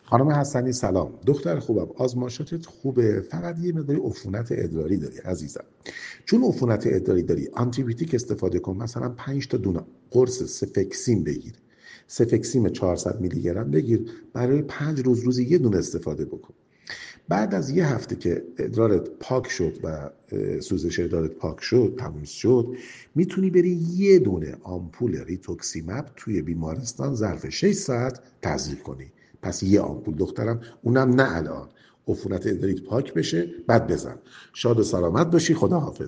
خانم حسنی سلام. دختر خوبم، آزمایشاتت خوبه، فقط یه مقداری عفونت ادراری داری عزیزم. چون عفونت ادراری داری آنتیبیوتیک استفاده کن، مثلا 5 تا دونه قرص سفکسیم بگیر. سفکسیم 400 میلی گرم بگیر، برای 5 روز روزی یه دونه استفاده بکن. بعد از یه هفته که ادرارت پاک شد و سوزش ادرارت پاک شد، تموم شد، میتونی بری یه دونه آمپول ریتوکسیمب توی بیمارستان ظرف 6 ساعت تزریق کنی. پس یه آمپول دخترم، اونم نه الان، عفونت ادراریت پاک بشه بعد بزن. شاد و سلامت باشی، خدا حافظ.